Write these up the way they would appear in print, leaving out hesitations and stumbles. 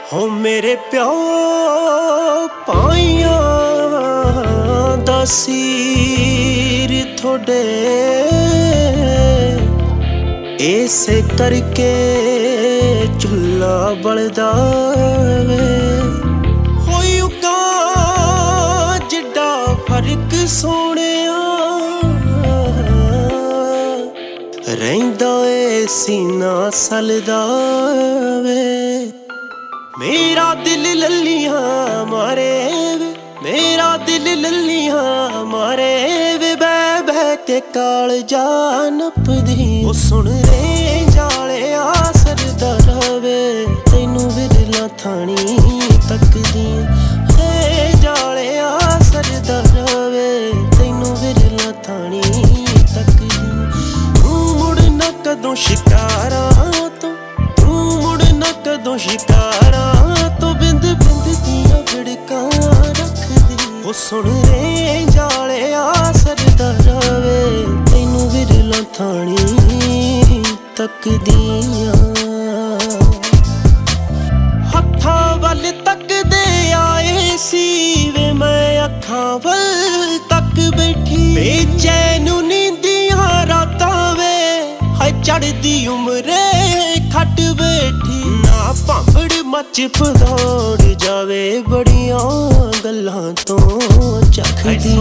हो मेरे प्यो पाइया दा सीर थोड़े ऐसे करके चुल्ला बलदा वे होयुगा जिड्डा फर्क सोने रहिंदा ए सीना सलदा वे मेरा दिल लल्लियां मारे वे मेरा दिल लल्लियां मारे वे बह बह के कालजा नपदी ओ सुन रे जाले आसरदा रवे तैनू विरला थानी तकदी रे जाले आसरदा रवे तैनू विरला थानी तकदी तू मुड़ न कदों शिकारा तू मुड़ न कदों शिकारा तो बिंद बिंद दियां बिड़कां रखदी ओ सुन रे जाले आसरदा रवे तैनू विरला थानी तकदियां हत्थां वल तकदे आए सी वे मैं अखां वल तक बैठी बेचैन नींदियां रातां वे हाय चढ़दी उमरे खट बैठी ना भांबड़ मच भदौड़ जावे बड़ियां गल्लां तो चखदी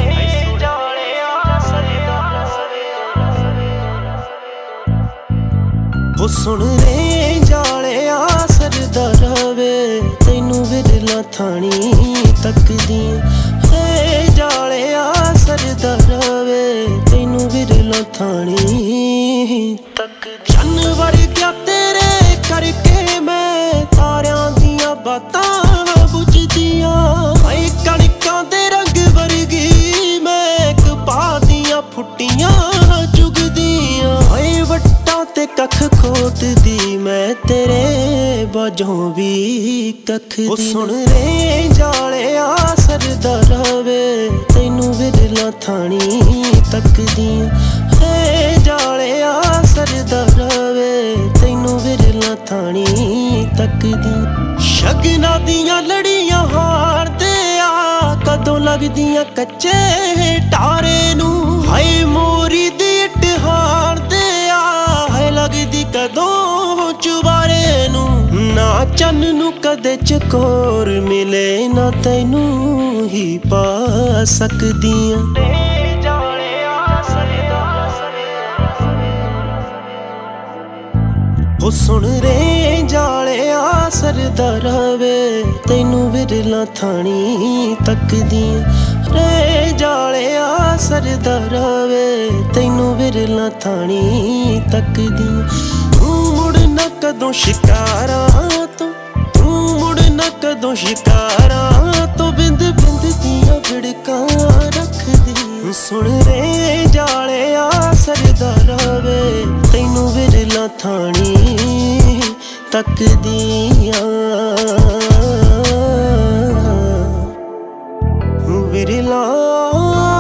ओ सुन रे जाले आसरदा रवे तैनू विरला थानी तकदी रे जाले आसरदा रवे तैनू विरला थानी तकदी चन्न वर्ग्या तेरे करके मैं तारियां दियां बातां बुझदियां हाय कणकां दे रंग वर्गी मैं कपाह दियां फुट्टियां चुगदियां हाय वट्टां ते कख खोटदी मैं तेरे बाजों भी कख दी ओ सुन रे जाले आसरदा रवे तैनू विरला थानी तकदी रे जाले आसरदा रवे तैनू विरला थानी तकदी शगना दियां लड़ियां हारदे आ कदों लगदियां कच्चे टारे नू हाय मोरी दी इट हारदे आ हाय लगदी कदों चुबारे नू ना चन्न नू कदे चकोर मिले ना तैनू ही पा सकदियां ओ सुन रे जाले आसरदा रवे तैनू विरला थानी तकदियां रे जाले आसरदा रवे तैनू विरला थानी तकदियां तू मुड़ न कदों शिकारा तू मुड़ न कदों शिकारा तो बिंद बिंद दियां बिड़कां रखदी सुन रे जाले आसरदा रवे तैनू विरला थानी तकदियां विरला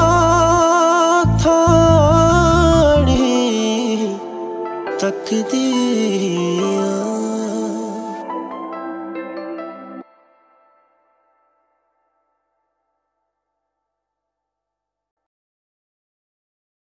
थानी तकदी।